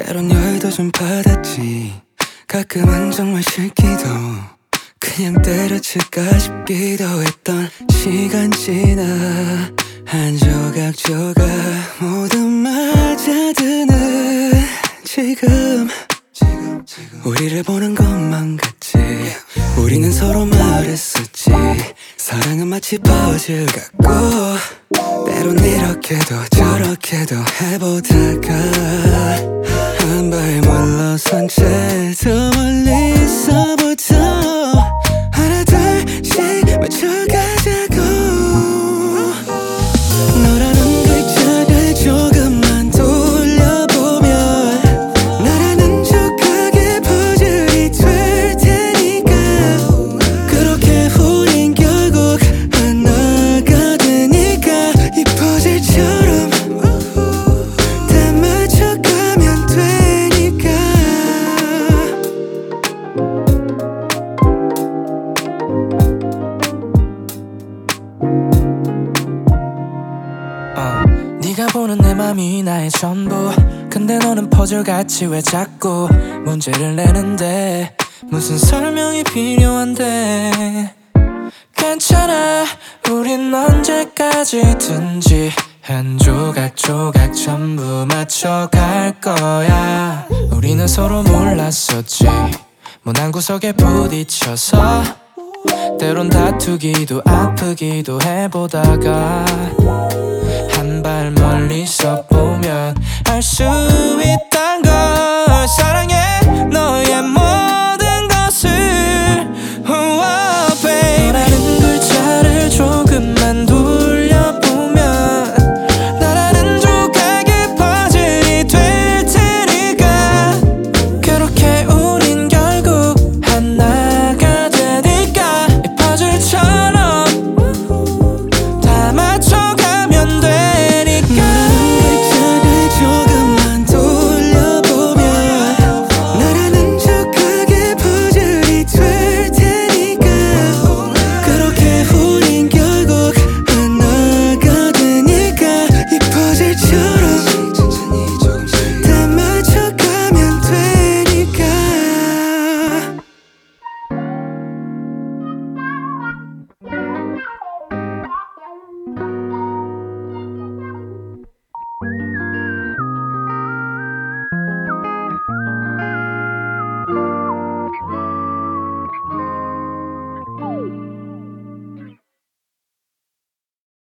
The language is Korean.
때론 여유도 좀 받았지. 가끔은 정말 싫기도, 그냥 때려칠까 싶기도 했던 시간 지나 한 조각 조각 모두 맞아드는 지금 우리를 보는 것만 같지. 우리는 서로 말했었지. 사랑은 마치 퍼즐 같고 때론 이렇게도 저렇게도 해보다가 한 발 물러선 채 더 멀리서부터 하나 둘씩 맞춰가자고. 너라는 글자를 조금만 돌려보면 나라는 조각의 퍼즐이 될 테니까. 그렇게 우린 결국 하나가 되니까 이 퍼즐처럼 다 맞춰가면 되니까. 네가 보는 내 맘이 나의 전부. 근데 너는 퍼즐같이 왜 자꾸 문제를 내는데. 무슨 설명이 필요한데. 괜찮아, 우린 언제까지든지 한 조각 조각 전부 맞춰갈 거야. 우리는 서로 몰랐었지. 모난 구석에 부딪혀서 때론 다투기도 아프기도 해보다가